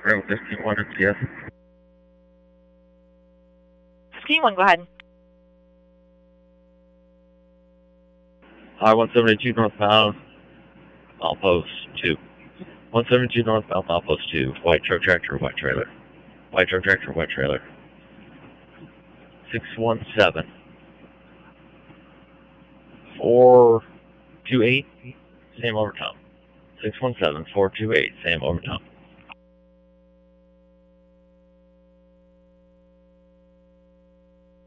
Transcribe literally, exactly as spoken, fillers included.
Rail fifteen one, yes. fifteen one, go ahead. I one seventy-two northbound, outpost two. one seventy-two northbound, outpost two. White truck tractor, white trailer. White truck tractor, white trailer. six one seven. four two eight, same overtime. six one seven, four two eight, same overtime.